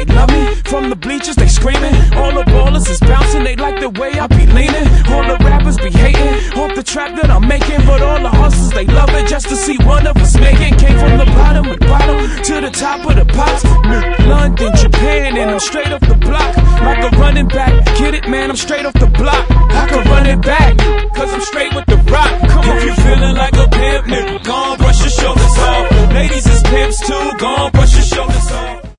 they love me. From the bleachers, they screaming. All the ballers is bouncing, they like the way I be leaning. All the rappers be hating off the trap that I'm making, but all the hustlers, they love it just to see one of us making. Came from the bottom of the bottom to the top of the pops. London, Japan, and I'm straight off the block. Like a running back, get it, man, I'm straight off the block. I can run it back, cause I'm